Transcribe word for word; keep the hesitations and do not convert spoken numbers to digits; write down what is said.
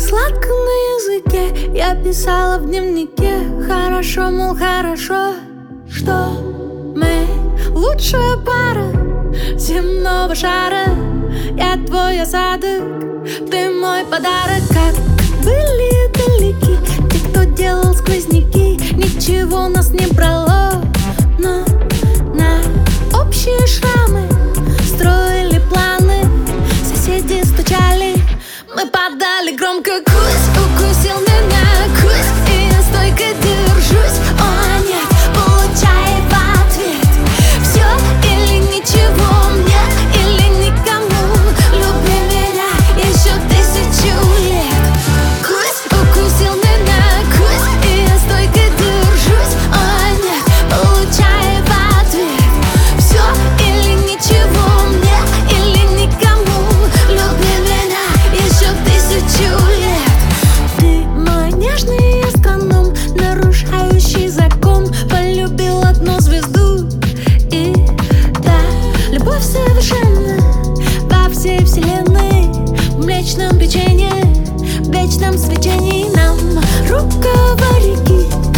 Сладко на языке я писала в дневнике. Хорошо, мол, хорошо, что мы лучшая пара земного шара. Я твой осадок, ты мой подарок. Как были далеки те, кто делал сквозняки. Ничего нас не брало, но на общие шрамы строили планы. Соседи стучали, мы подали громко. Кусь укусил меня, кусь, и я стойко держусь. О нет, получай в ответ все или ничего, мне или никому. Люби меня еще тысячу лет. Кусь укусил меня, кусь, и я стойко держусь. О нет, получай в ответ все или ничего, мне или никому. Люби меня еще тысячу лет. Ты мой нежный астроном, нарушающий закон. Полюбил одну звезду, и да, любовь совершенна во всей вселенной. В млечном печенье, в вечном свечении нам рукава реки